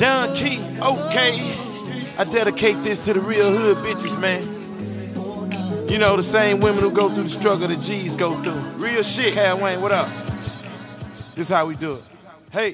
Don Key, okay. I dedicate this to the real hood bitches, man. You know, the same women who go through the struggle that G's go through. Real shit. Cal Wayne, what up? This how we do it. Hey.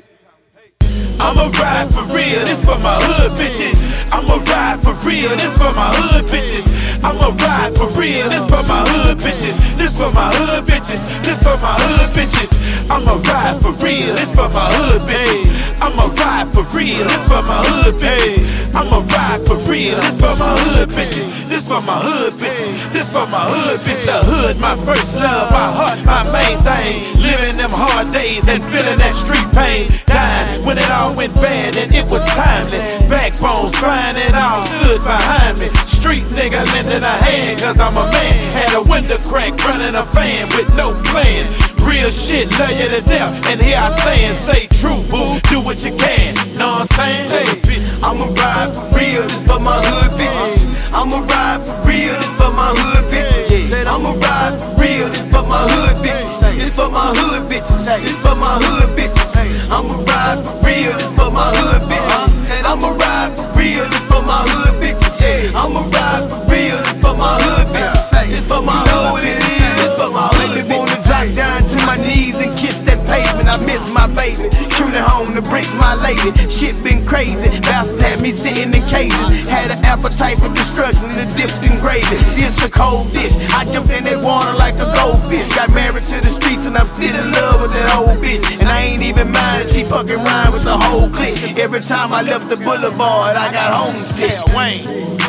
I'ma ride for real, this for my hood bitches. I'ma ride for real, this for my hood bitches. I'ma ride for real, this for my hood bitches. This for my hood bitches, this for my hood bitches. I'ma ride for real, this for my hood bitches. I'ma ride for real, this for my hood bitches. I'ma ride for real, this for my hood bitches. This for my hood bitches, this for my hood bitches. The hood, my first love, my heart, my main thing. Living them hard days and feeling that street pain. Dying when it all went bad and it was timeless. Backbones flying and all stood behind me. Street nigga lending a hand cause I'm a man. Had a window crack running a fan with no plan. Real shit, love you to death, and here I stand. Stay true, boo, do what you can. Know what I'm saying? Hey, bitch. I'ma ride for real, this for my hood bitches. I'ma ride for real, this for my hood bitches. I'ma ride for real, this for my hood bitches. This for my hood bitches. This for my hood bitches. I'ma ride for real, this for my hood bitches. I'ma ride for real, this for my hood bitches. I'ma ride for real, this for my hood bitches. This for my hood bitches. This for my hood bitches. Wanna drop down to my knees and kiss that pavement. I miss my baby. Tuning home to bricks, my lady. Shit been crazy. Bastards had me sitting in cages. Had an appetite for destruction and dipped in gravy. See, it's a cold dish. I jumped in that water like a goldfish. Got married to the streets and I'm still in love with that old bitch. And I ain't even mind, she fucking rhyme with the whole clique. Every time I left the boulevard, I got homesick. Cal Wayne.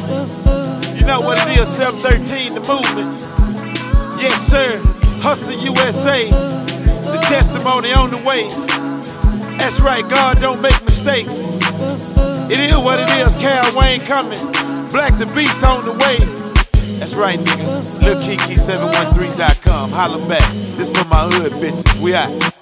You know what it is, 713, the movement. Yes, sir. Hustle USA. The testimony on the way. That's right, God don't make mistakes. It is what it is, Cal Wayne coming. Black the Beast on the way. That's right, nigga. LilKiki713.com. Holla back. This for my hood bitches. We out.